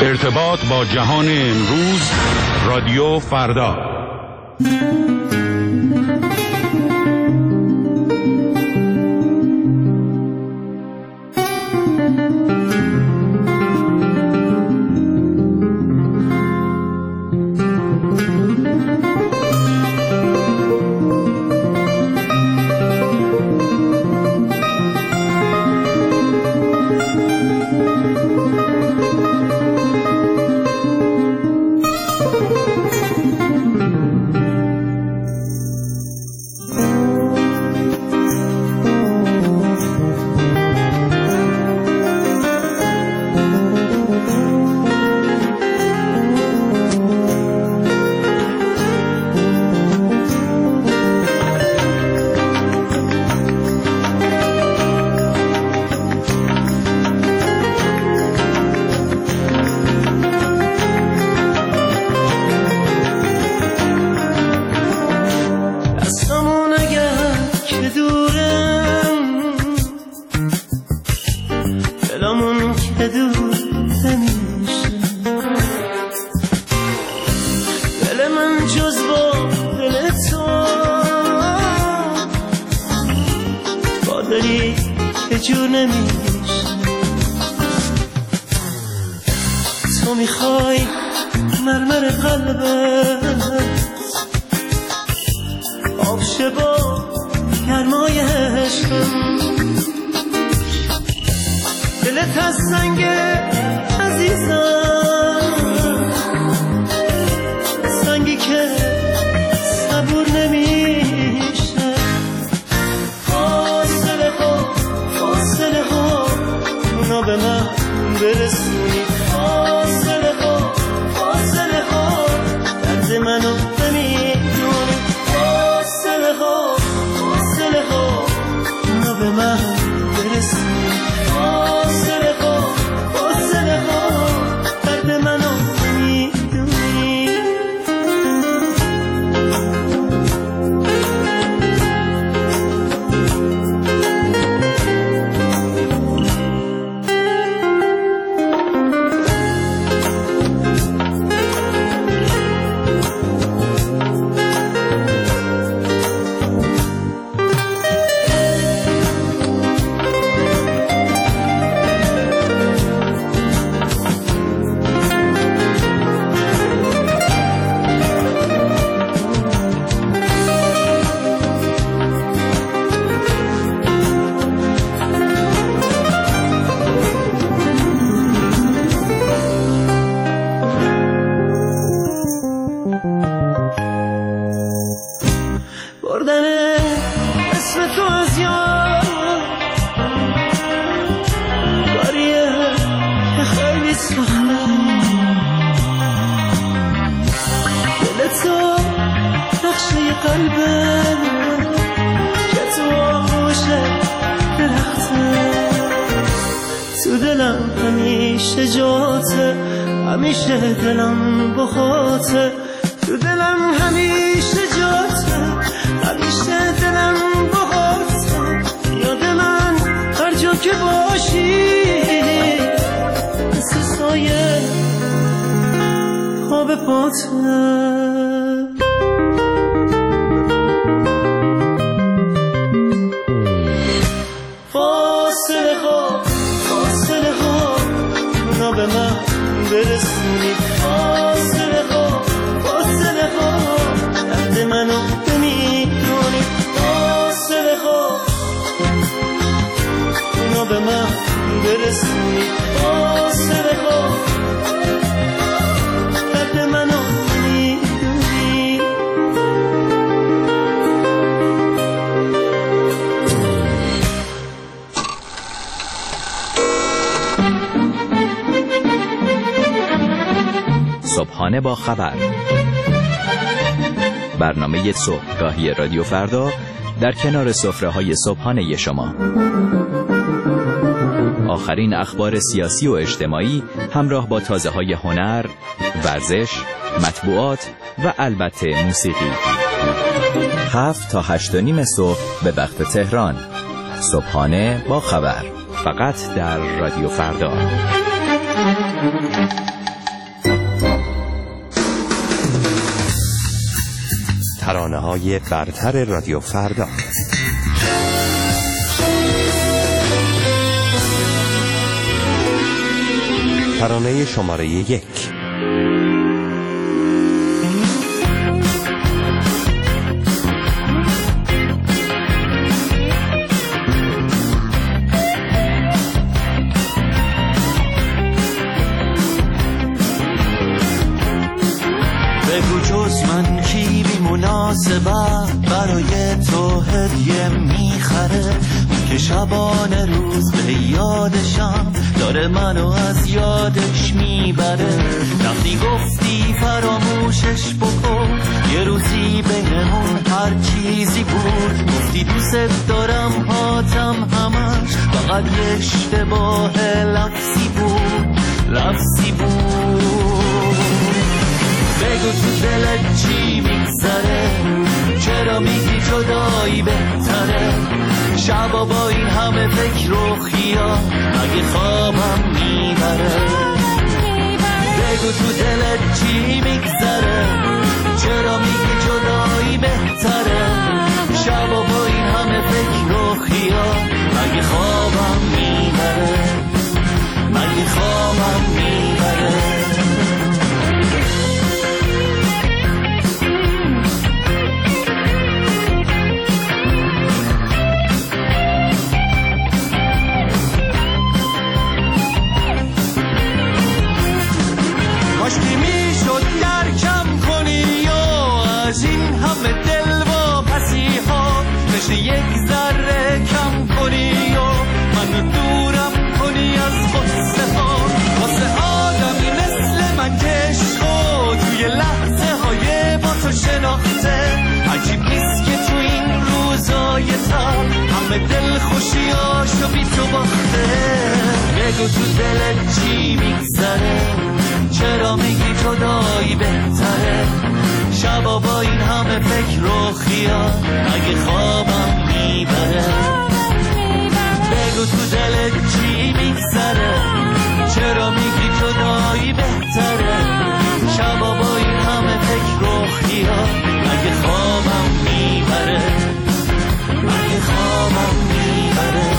ارتباط با جهان امروز، رادیو فردا. تو میخوای مرمر قلبت آب شه با گرمای عشقم، دلت از سنگ عزیزم، سنگی که صبور نمیشه. فاصله ها اونا به من برسونی، فاصله ها درد منو نمیدونی، فاصله ها اونا به من برسونی، فاصله ها درد منو نمیدونی. بردن اسم تو از یاد کاریه که خیلی سخته، دل تو نقشه قلبه که تو آغوش درخته، تو دلم همیشه جاته، همیشه دلم بخاته، تو دلم همیشه جاته، همیشه دلم بخاته، یاد من هر جا که باشی مثل سایه خواب پاته. فاصله ها اونا به من برسونی، فاصله ها درد منو نمیدونی، فاصله ها اونا به من برسونی، فاصله ها درد منو نمیدونی. صبحانه با خبر، برنامه صبحگاهی رادیو فردا در کنار سفره‌های صبحانه شما. آخرین اخبار سیاسی و اجتماعی همراه با تازه‌های هنر، ورزش، مطبوعات و البته موسیقی. 7 تا 8:30 صبح به وقت تهران. صبحانه با خبر، فقط در رادیو فردا. ترانه‌های برتر رادیو فردا. ترانه شماره 1. بگو جز من کی بی مناسبت برای تو هدیه میخره، که شبانه روز به یادشم داره منو از یادش میبره. وقتی گفتی فراموشش بکن، یه روزی بینمون هر چیزی بود. گفتی دوست دارم هاتم همش فقط یه اشتباه لفظی بود. بگو تو دلت چی میگذره، چرا میگی جدایی بهتره؟ شبا با این همه فکر و خیال مگه خوابم میبره؟ بگو تو دلت چی میگذره، چرا میگی جدایی بهتره؟ شبا با این همه فکر و خیال مگه خوابم میبره؟ مگه خوابم میبره؟ یک ذره کم کنی و منو دورم کنی از غصه ها. واسه آدمی مثل من که عشقو توی لحظه های با تو شناخته، عجیب نیست که تو این روزای تر همه دل خوشیاشو بی تو باخته. بگو تو دلت چی میگذره، چرا میگی جدایی بهتره؟ شبا با این همه فکر و خیال اگه خوابم میبره؟ بگو تو دلت چی میگذره، چرا میگی جدایی بهتره؟ شبا با این همه فکر و خیال اگه خوابم میبره؟ اگه خوابم میبره؟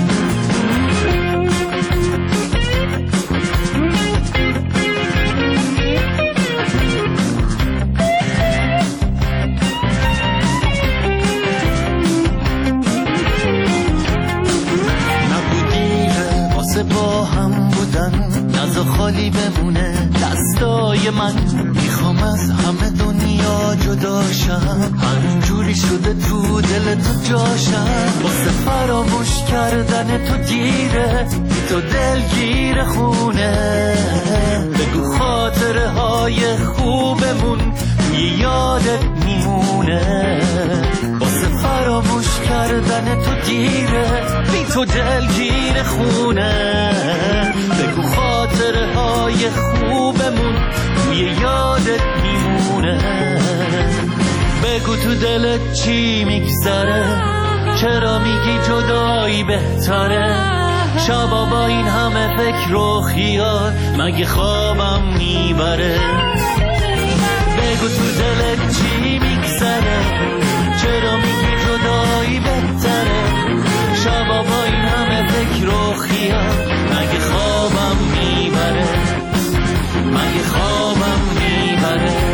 با هم بودن نزا خالی بمونه دستای من، میخوام از همه دنیا جداشم، همینجوری شده تو دل تو جاشم. واسه فراموش کردن تو دیره، تو دلگیر خونه. بگو خاطره های خوبمون توی یادت میمونه. واسه فراموش کردن تو دیره، بی تو دلگیر خونه. بگو خاطره های خوبمون توی یادت میمونه. بگو تو دلت چی میگذره، چرا میگی جدایی بهتره؟ شبا با این همه فکر و خیال مگه خوابم میبره؟ بگو تو دلت چی میگذره، چرا میگی جدایی بهتره؟ شبا با این همه فکر و خیال مگه خوابم میبره؟ مگه خوابم میبره؟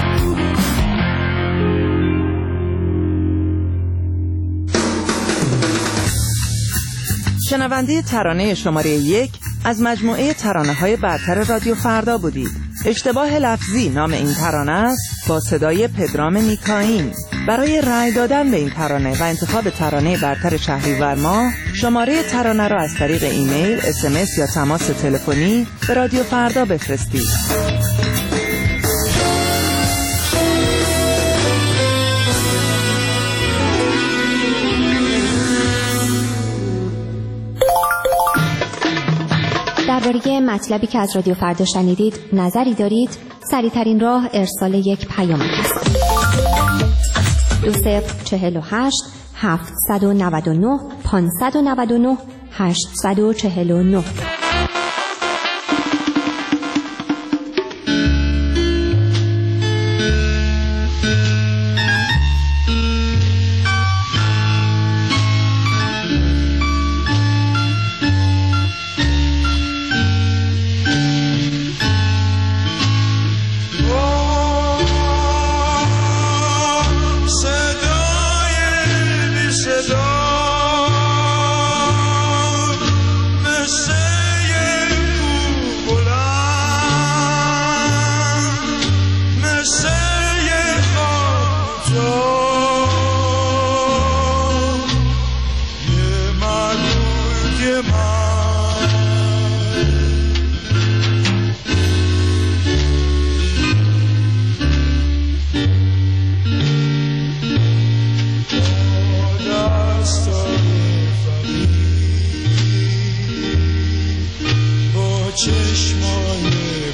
شنونده ترانه شماره 1 از مجموعه ترانه‌های برتر رادیو فردا بودید. اشتباه لفظی نام این ترانه است با صدای پدرام میکائیل. برای رأی دادن به این ترانه و انتخاب ترانه برتر شهریور ماه شماره ترانه را از طریق ایمیل، SMS یا تماس تلفنی به رادیو فردا بفرستید. درباره مطلبی که از رادیو فردا شنیدید نظری دارید؟ سریع‌ترین راه ارسال یک پیام است. 2048 799 599 849.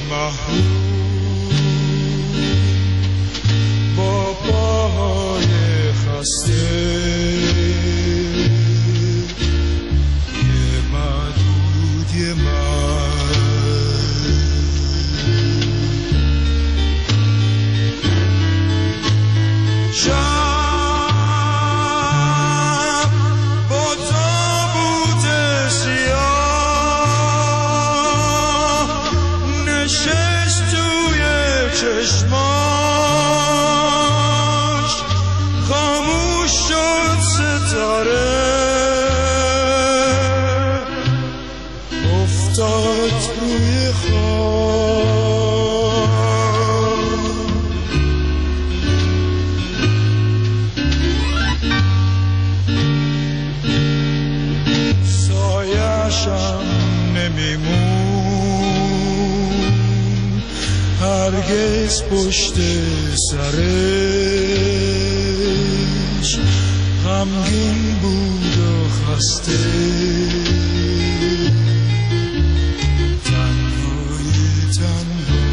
محروم با پاهای خسته یه معدود یه هرگز پشت سرش غمگین بود و خسته تنهای تنها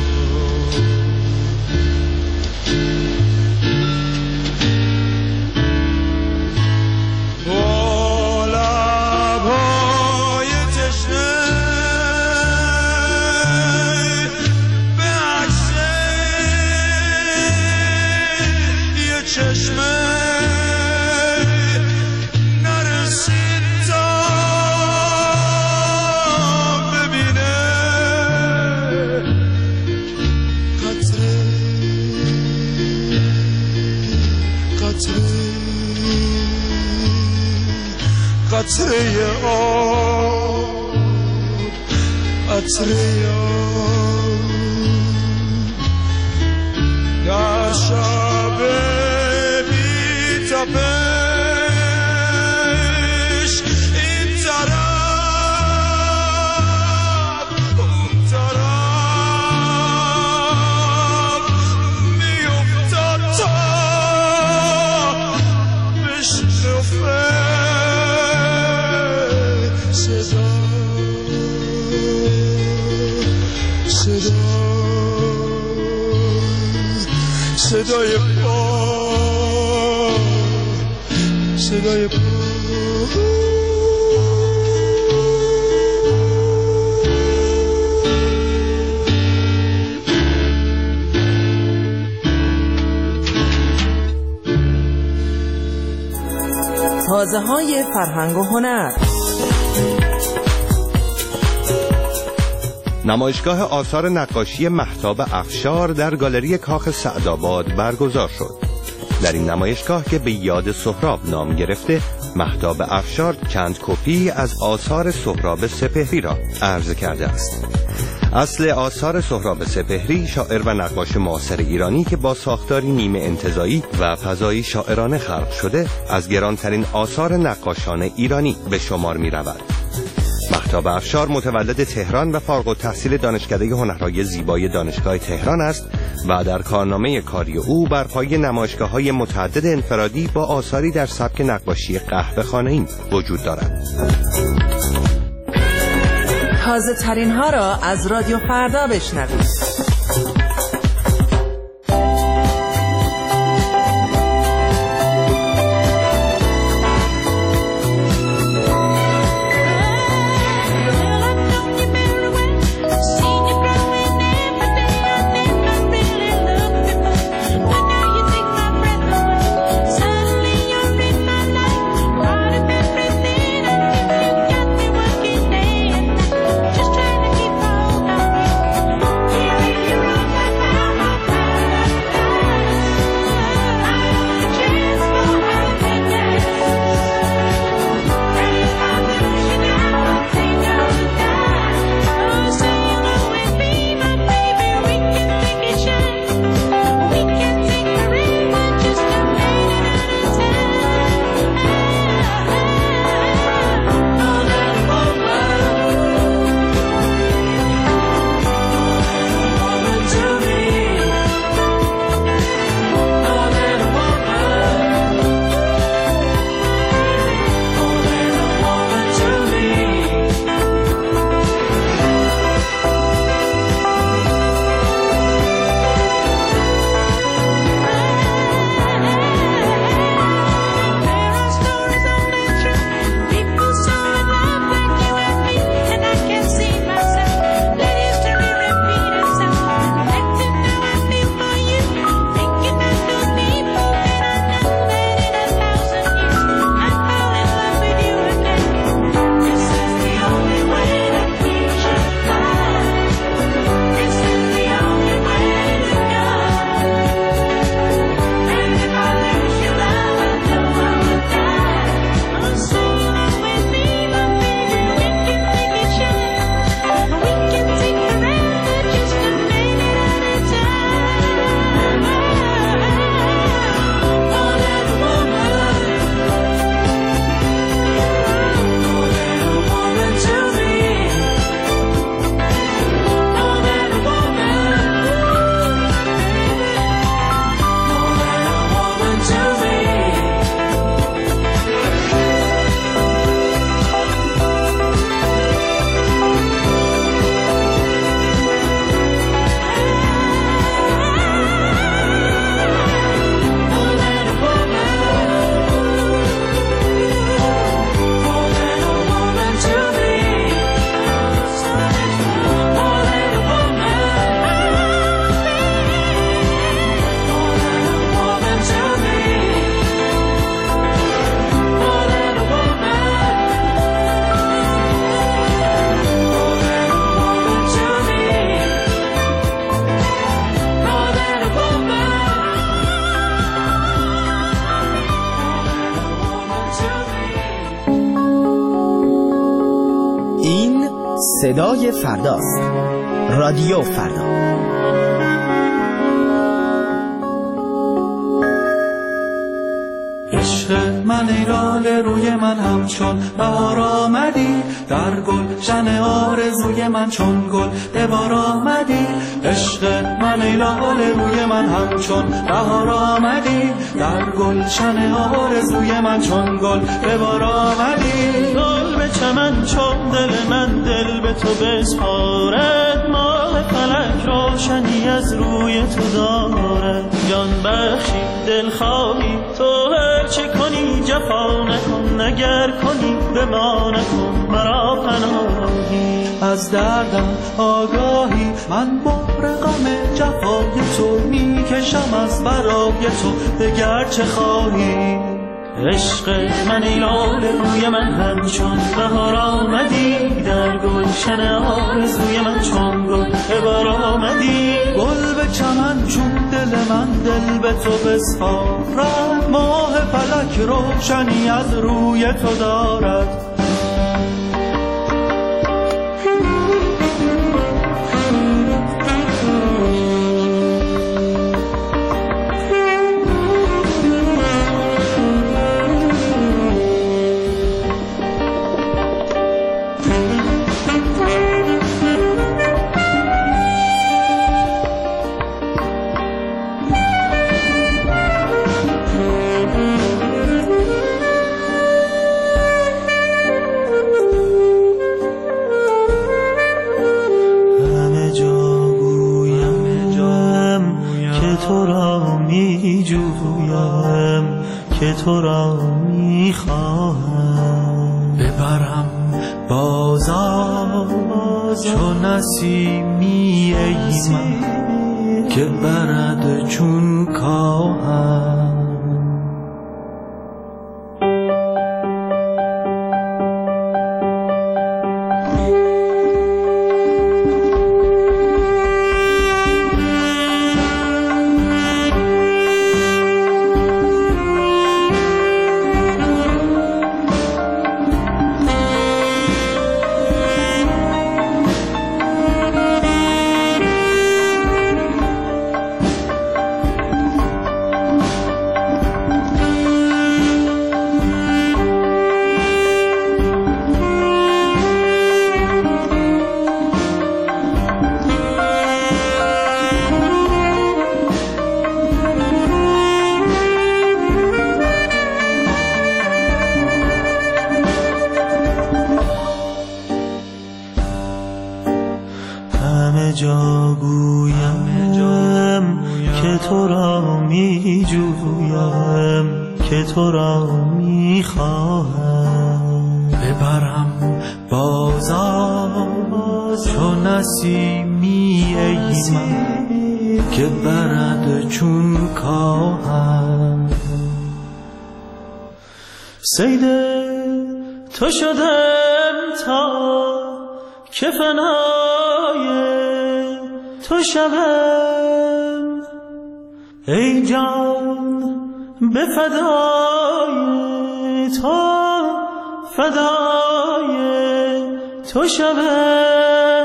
با لبهای تشنه چشمه نرسید تا ببینه قطره قطره قطره آب قطره آب در شب تپش این طرف اون طرف میافتاد تا بشنفه صدای صدای تازه‌های فرهنگ و هنر. نمایشگاه آثار نقاشی مهتاب افشار در گالری کاخ سعدآباد برگزار شد. در این نمایشگاه که به یاد سهراب نام گرفته، مهتاب افشار چند کپی از آثار سهراب سپهری را عرضه کرده است. اصل آثار سهراب سپهری شاعر و نقاش معاصر ایرانی که با ساختاری نیمه انتزاعی و فضایی شاعرانه خلق شده، از گرانترین آثار نقاشان ایرانی به شمار می رود. مهتاب افشار متولد تهران و فارغ التحصیل دانشکده هنرهای زیبای دانشگاه تهران است و در کارنامه کاری او بر پایه نمایشگاه‌های متعدد انفرادی با آثاری در سبک نقاشی قهوه‌خانه‌ای وجود دارد. تازه ترین ها را از رادیو فردا بشنوید. صدای فرداست. رادیو فردا. عشق من ای لاله روی من همچون بهار آمدی، در گلشن آرزوی من چون گل به بار آمدی. عشق من ای لاله روی من همچون بهار آمدی، در گلشن آرزوی من چون گل به بار آمدی. گل به چمن چون دل من دل به تو بسپارد، ماه فلک روشنی از روی تو دارد. جان بخشی دل خواهی تو هر چه کنی جفا نکن، نگر کنی به ما نکن مرا پناهی. از دردم آگاهی من بار غم جفای تو میکشم از برای تو، دگر چه خواهی. عشق من ای لاله روی من همچون بهار آمدی، در گلشن آرزوی من چون گل به بار آمدی. گل به چمن چون دل من دل به تو بسپارد، ماه فلک روشنی از روی تو دارد. که تو را میخواهم ببرم بازار چون نسیمی ای من که برد چون کاهم. جا گویم که تو را می جویم، که تو را می خواهم ببرم بازار چون نسیمی ای من که برد چون کاهم. صید تو شدم تا که فنای تو شوم ای جان به فدای تو، فدای تو شوم.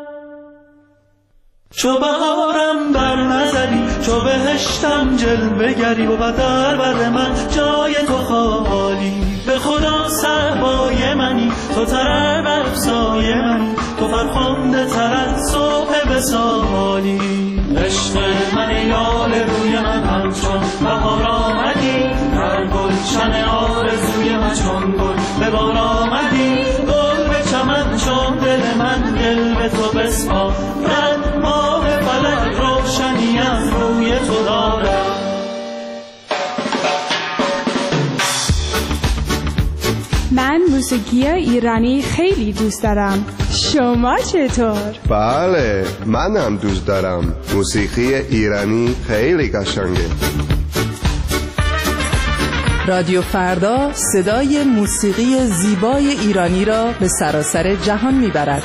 چو بهارم بر نظری چو بهشتم جلوه گری و در بر من جای تو خالی. به خدا صحبای منی تو تر برفسای منی، تو فرخنده تر از صبح وصالی. عشق من یال روی من همچون بهار آمدی، در گلشن آرزوی من چون گل به بار آمدی. گل به چمن چون دل من دل به تو بسپارد، ماه فلک روشنی از روی تو دارد. من موسیقی ایرانی خیلی دوست دارم. شما چطور؟ بله، منم دوست دارم. موسیقی ایرانی خیلی قشنگه. رادیو فردا صدای موسیقی زیبای ایرانی را به سراسر جهان میبرد.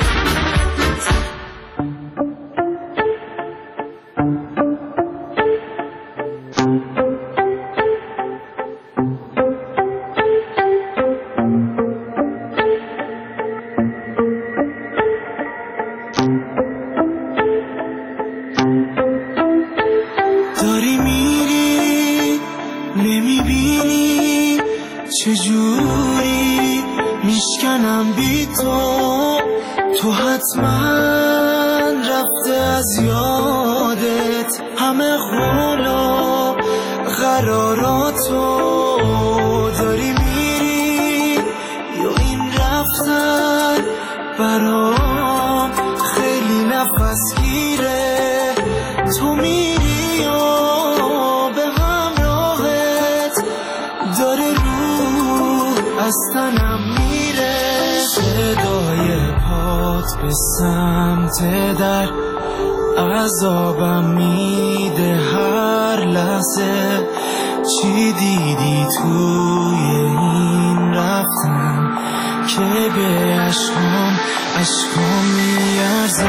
چجوری میشکنم بی تو حتما رفته از یادت همه قولا قراراتو داری میری یا این رفتن برام خیلی نفس گیره تو میری یا به همراهت داره روح از تنم میره صدای پات به سمت در عذابم میده هر لحظه چی دیدی توی این رفتن که به عشقام میارزه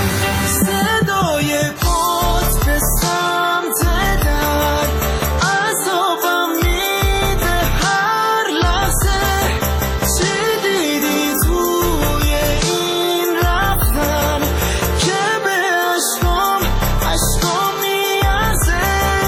صدای پات به سمت در عذابم میده هر لحظه چی دیدی توی این رفتن که به عشقام میارزه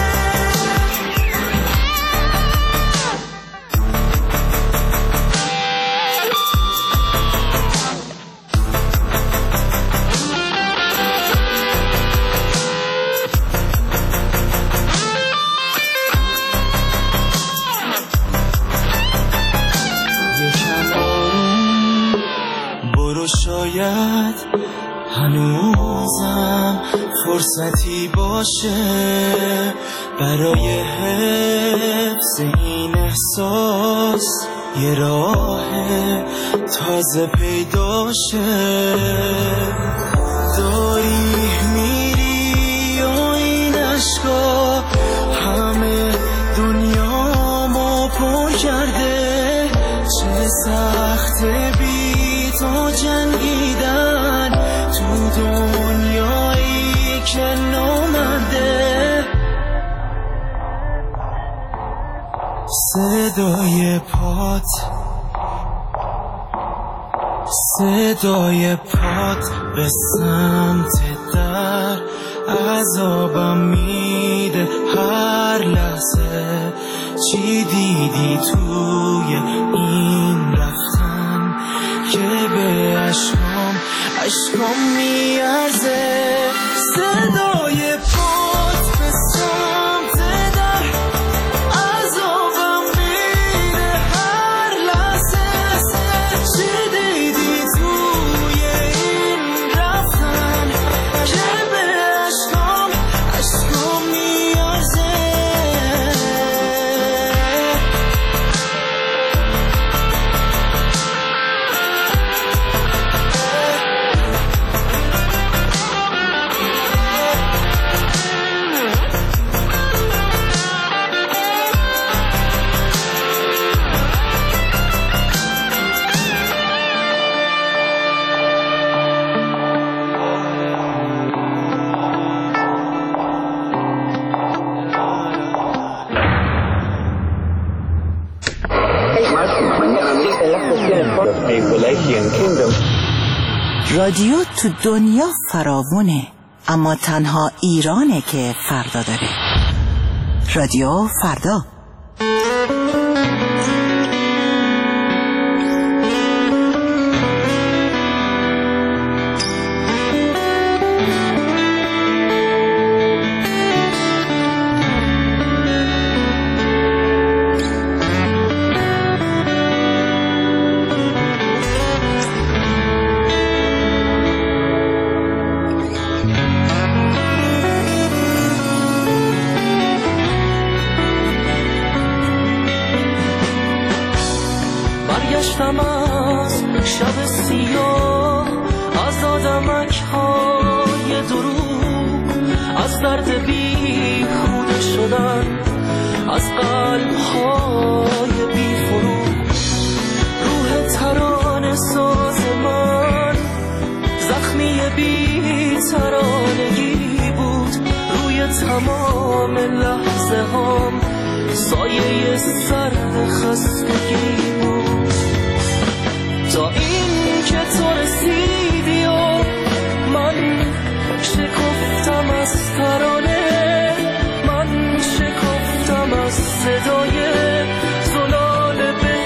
شاید هنوزم فرصتی باشه برای حفظ این احساس یه راه تازه پیداشه داری میری و این عشقا همه دنیامو پر کرده چه سخت بی تو جنگیدن تو دنیایی که نامرده صدای پات به سمت در عذابم میده هر لحظه چی دیدی توی این رفتن که به عشقام میارزه صدای پات به سمت در عذابم میده هر لحظه چی دیدی توی این رفتن که به عشقام میارزه رادیو تو دنیا فراوونه اما تنها ایرانه که فردا داره. رادیو فردا. برگشتم از شب سیاه از آدمک‌های دروغ از درد بیهوده شدن از قلب‌های بی‌فروغ روح ترانه ساز من زخمی بی‌ترانگی بود روی تمام لحظه هام سایه سرد خستگی بود تا این که تو رسیدی و من شکفتم از ترانه من شکفتم از صدای زلال به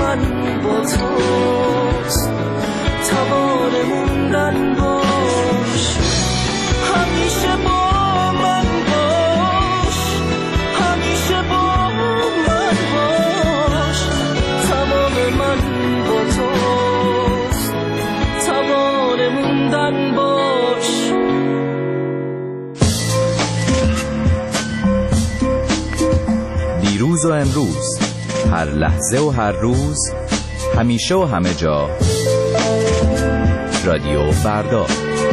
من با توست توان موندن باش همیشه با من باش همیشه با من باش تمام من با توست توان موندن باش دیروز و امروز هر لحظه و هر روز همیشه و همه جا رادیو فردا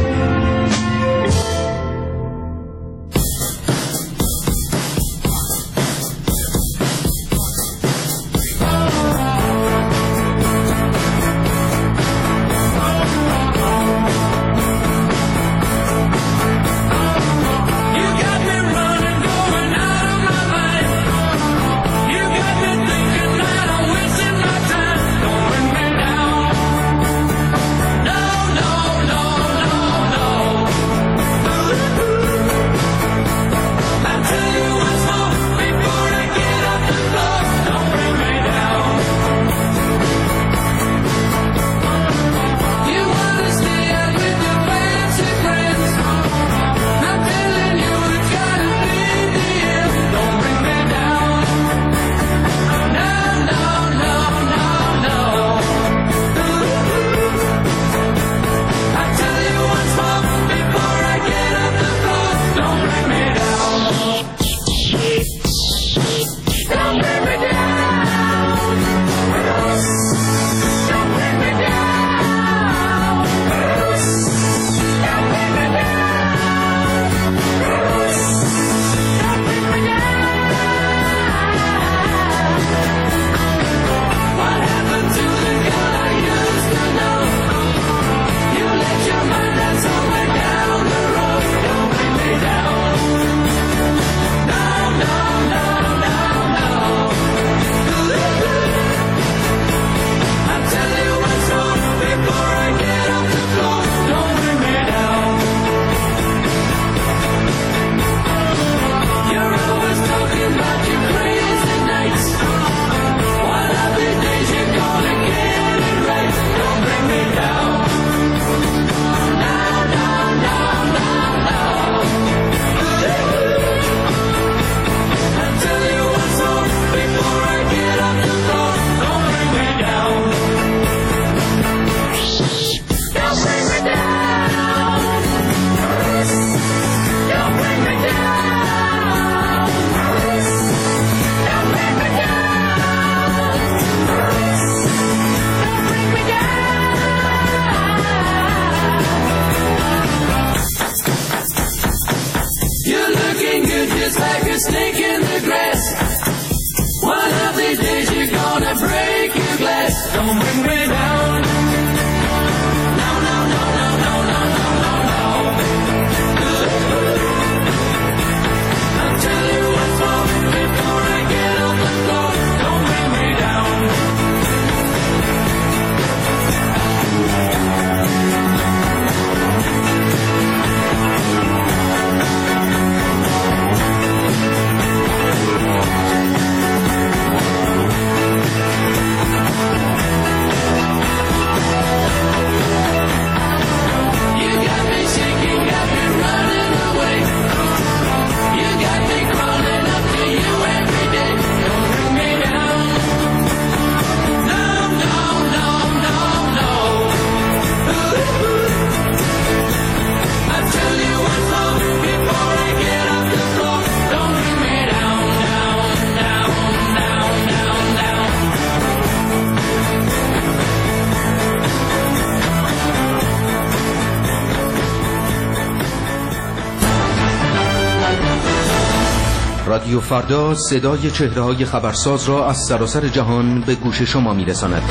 رادیو فردا صدای چهره‌های خبرساز را از سراسر جهان به گوش شما می‌رساند.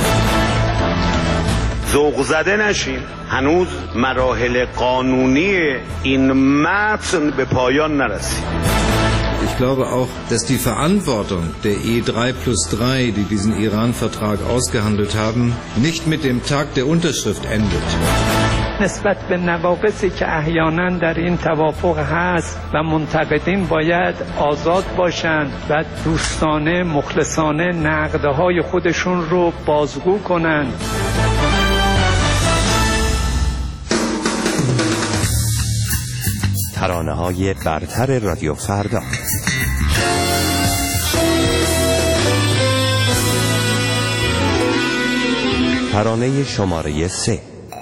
ذوق زده نشین، هنوز مراحل قانونی این متن به پایان نرسید. Ich glaube auch, dass die Verantwortung der E3+3, die diesen Iran-Vertrag ausgehandelt haben, nicht mit dem Tag der Unterschrift endet. نسبت به نواقصی که احیانا در این توافق هست و منتقدین باید آزاد باشند و دوستانه مخلصانه نقدهای خودشون رو بازگو کنند. ترانه‌های برتر رادیو فردا. ترانه شماره 3.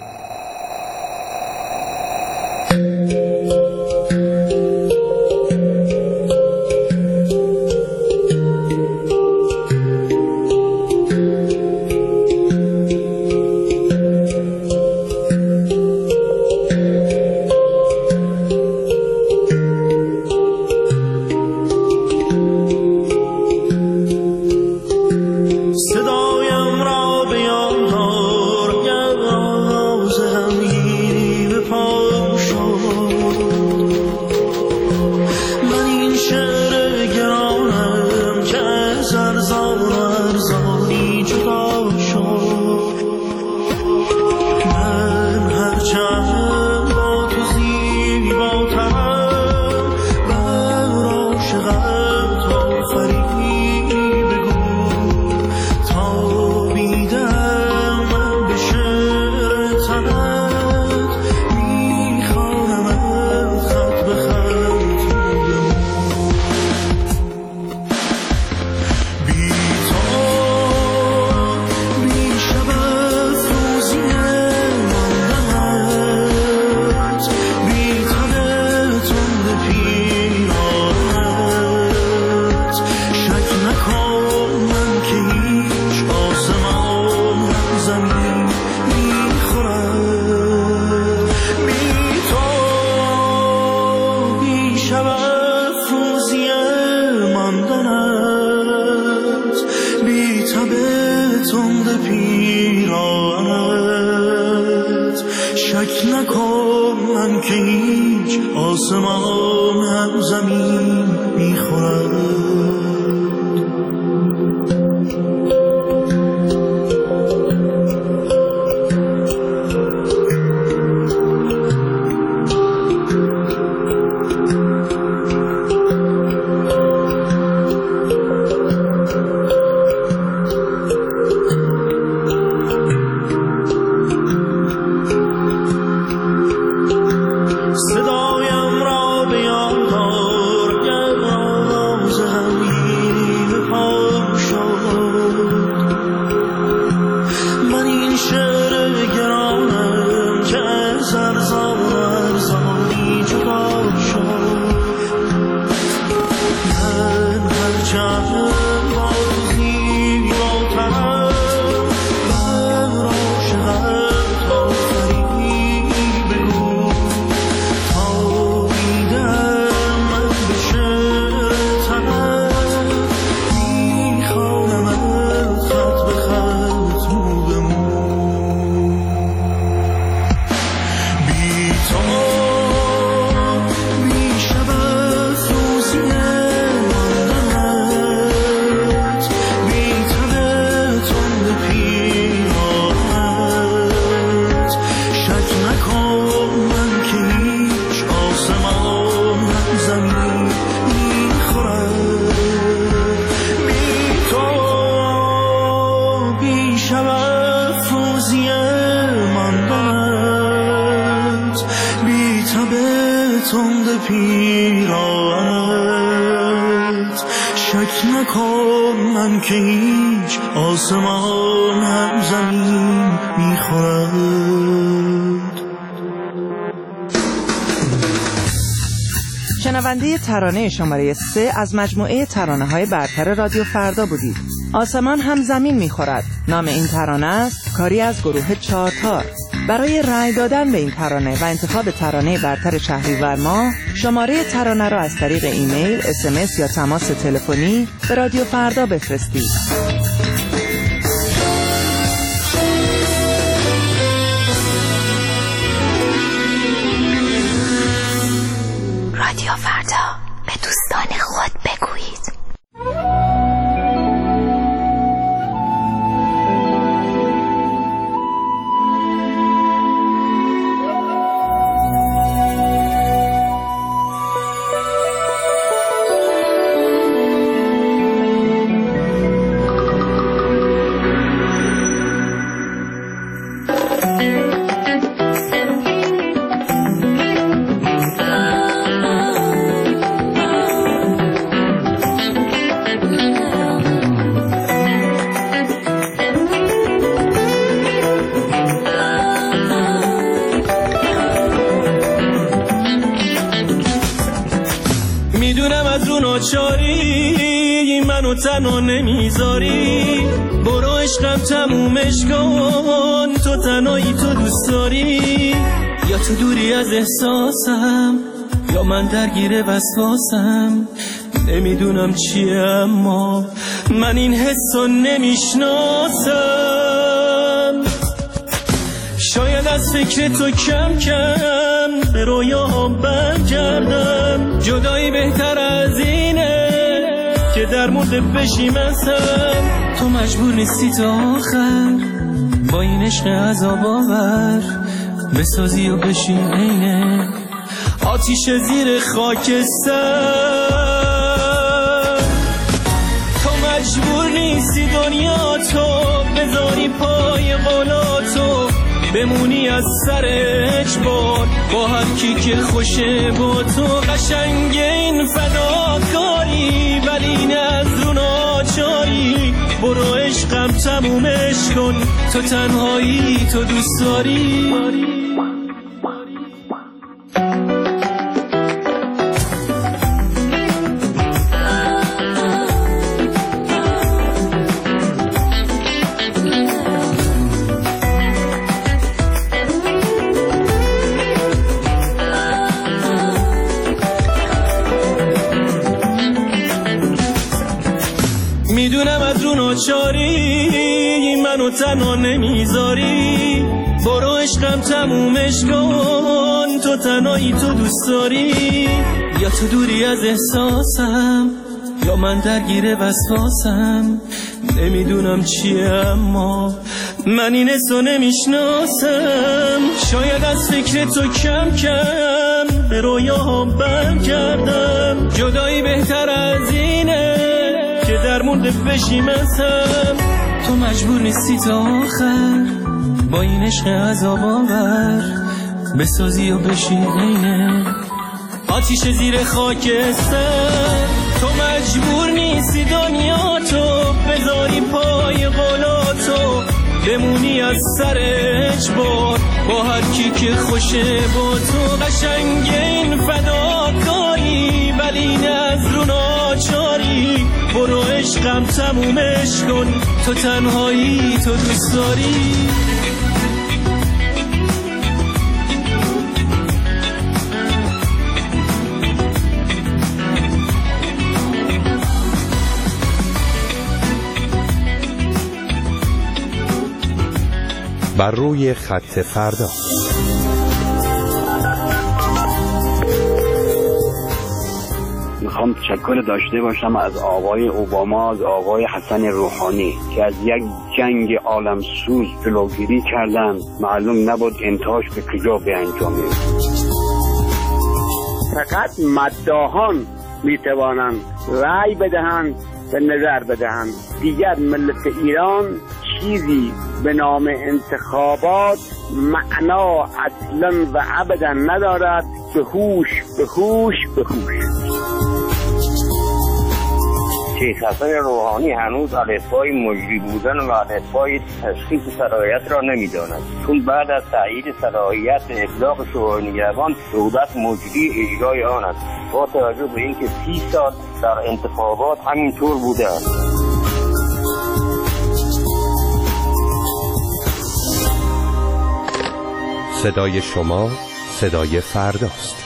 شنونده ترانه شماره 3 از مجموعه ترانه‌های برتر رادیو فردا بودید. آسمان هم زمین می‌خورد. نام این ترانه است کاری از گروه چارتار. برای رأی دادن به این ترانه و انتخاب ترانه برتر شهریور ماه شماره ترانه را از طریق ایمیل، SMS یا تماس تلفنی به رادیو فردا بفرستید. رادیو فردا، به دوستان خود بگویید. تنها نمیذاری، برو عشقم تمومش کن، تو تنهایی تو دوست داری، یا تو دوری از احساسم یا من درگیر وسواسم، نمیدونم چیه اما من این حسو نمیشناسم. شاید از فکر تو کم کم به رویاهم برگردم، جدایی بهتر از اینه که در مورد بشیم ازم. تو مجبور نیستی تا آخر با این عشق عذاب آور بسازی و بشی عینه آتیش زیر خاکستر. تو مجبور نیستی دنیا تو بذاری پای قولاتو، بمونی از سر اجبار با هر کی که خوشه با تو. قشنگ این فداکاری ولی نه از رو ناچاری، برو عشقم تمومش کن، تو تنهایی تو دوست داری. میدونم از رو ناچاری منو تنها نمیذاری، برو عشقم تمومش کن، تو تنهایی تو دوست داری، یا تو دوری از احساسم یا من درگیر وسواسم، نمیدونم چیه اما من این حسو نمیشناسم. شاید از فکر تو کم کم به رویاهم برگردم، جدایی بهتر از اینه که در مورد بشیم ازم. تو مجبور نیستی تا آخر با این عشق عذاب آور بسازی و بشی عینه آتیش زیر خاکستر. تو مجبور نیستی دنیا تو بذاری پای قولاتو، بمونی از سر اجبار با هر کی که خوشه با تو. قشنگ این فداکاری ولی نه از رو ناچاری، برو عشقم تمومش کن، تو تنهایی تو دوست داری. بر روی خط فردا. میخوام تشکر داشته باشم از آقای اوباما، از آقای حسن روحانی که از یک جنگ عالمسوز جلوگیری کردند، معلوم نبود انتهاش به کجا بیانجامه. فقط مداحان میتوانند رأی بدهند و نظر بدهند، دیگر ملت ایران چیزی به نام انتخابات معنا اصلا و ابدا ندارد. به هوش به هوش به هوش. شیخ حسن روحانی هنوز الفبای مجری بودن و الفبای تشخیص صلاحیت را نمیداند، چون بعد از تایید صلاحیت اطلاق شورای نگهبان دولت مجری اجرای آن است، با توجه به اینکه 30 سال در انتخابات همینطور بوده است. صدای شما صدای فرداست.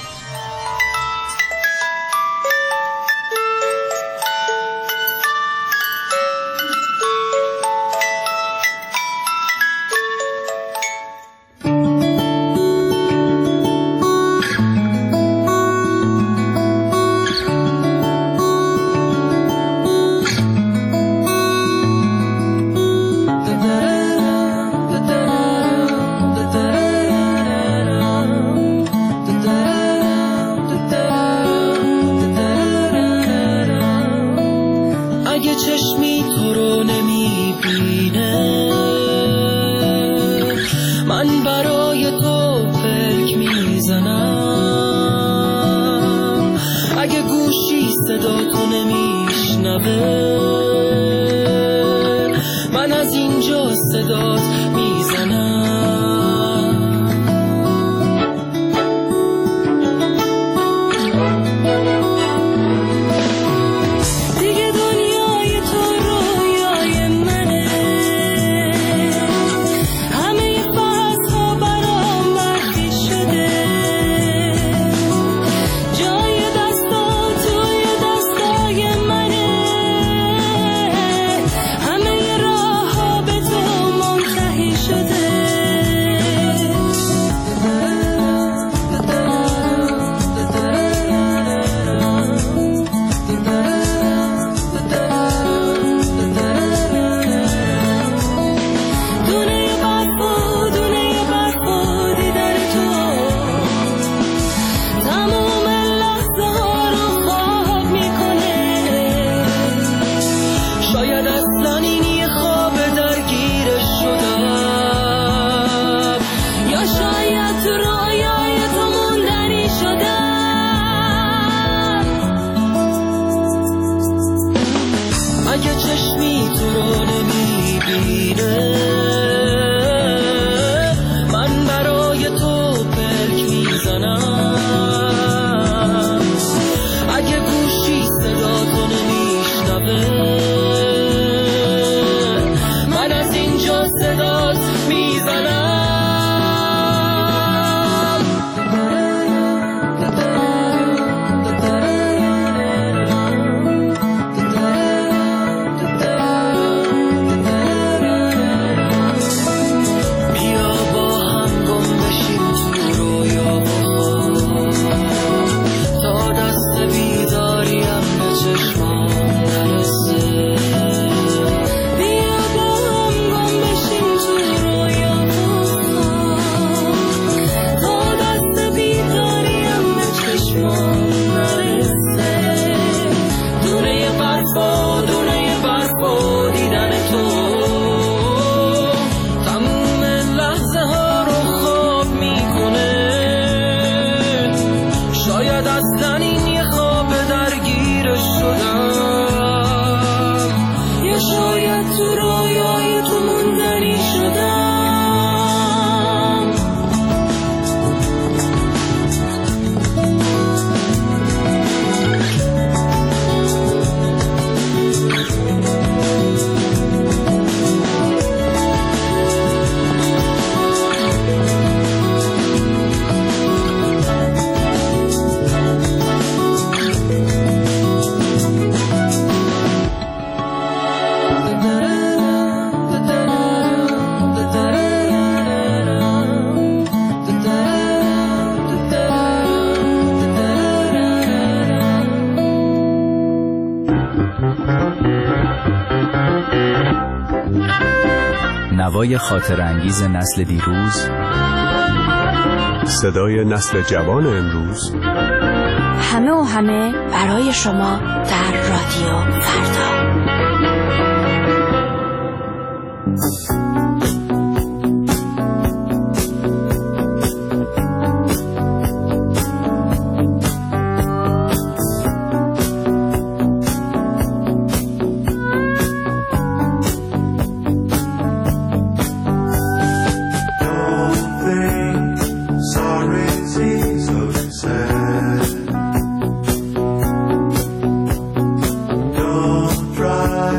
دیگه دنیای شیرینه من برای تو پلک میزنم اگه گوشی صدا تو نمیشنوه من از اینجا صدات میزنم نوای خاطر انگیز نسل دیروز، صدای نسل جوان امروز، همه و همه برای شما در رادیو فردا. Don't try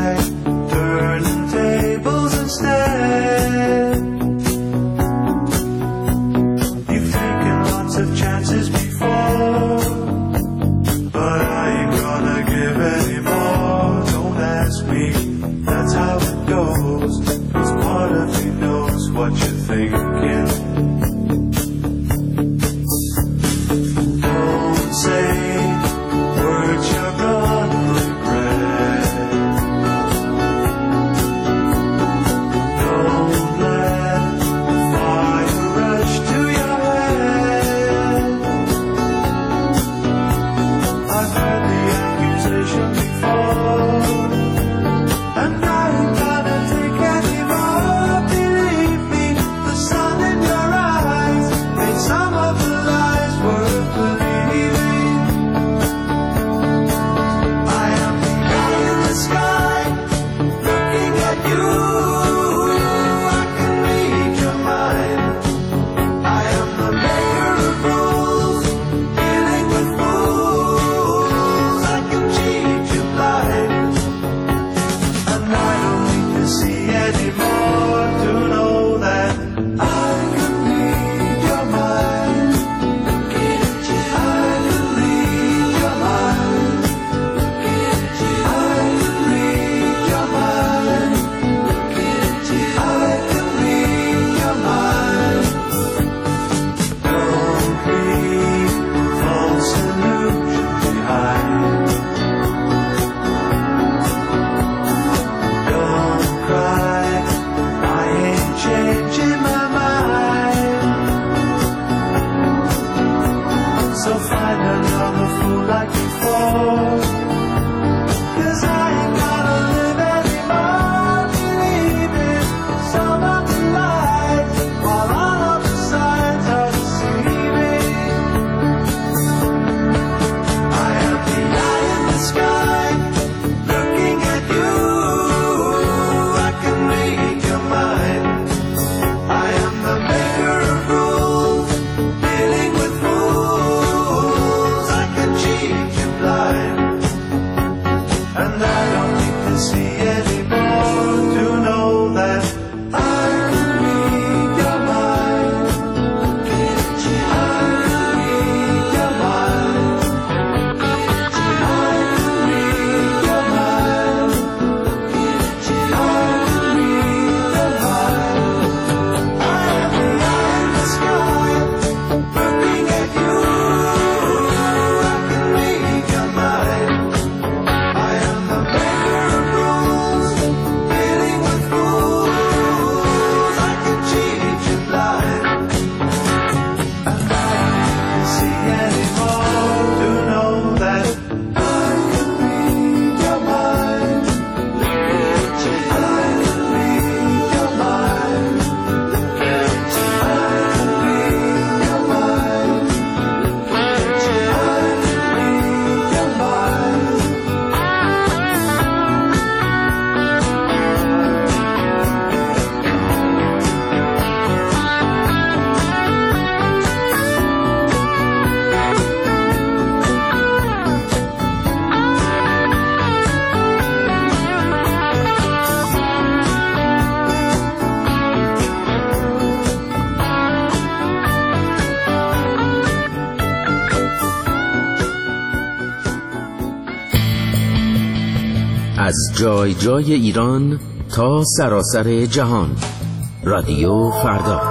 از جای جای ایران تا سراسر جهان. رادیو فردا.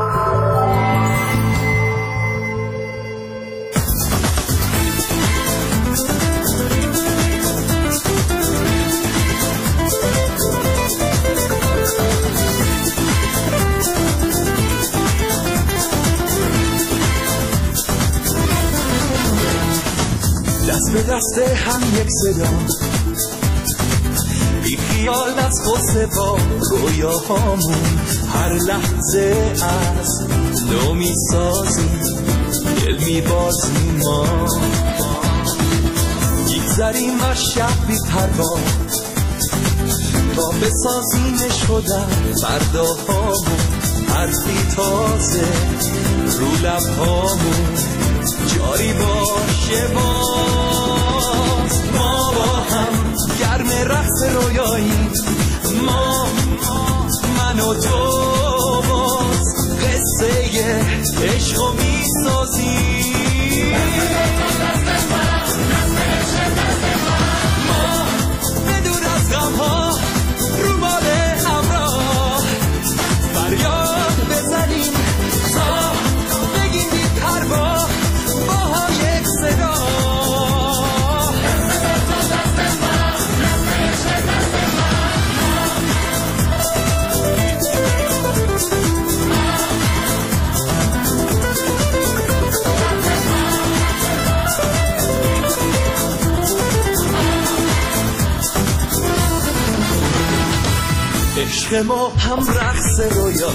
دست به دست هم یک صدا، بی خیال از غصه با رویاهامون، هر لحظه از نو می سازیم، دل می بازیم ما، میگذریم از شب بی پروا تا بسازیمش شدن فرداهامون، حرفی تازه رو لبهامون جاری باشه باز. ما با هم گرم رقص رویاییم، ما من و تو باز قصه عشقو میسازیم. ما بدون از غمها رو باده همراه فریاد بزنیم تا بگیم بی پروا با هم یک صدا. عشق ما هم رقص رویا،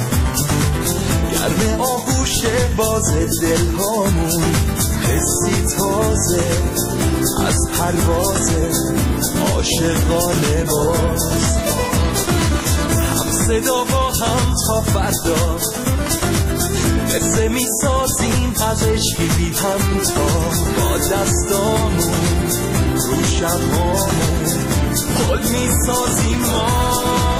گرم آغوش باز دلهامون، حسی تازه از پرواز عاشقانه باز. هم صدا با هم تا فردا قصه می سازیم از عشقی بی همتا، با دستامون رو شبامون پل می سازیم ما.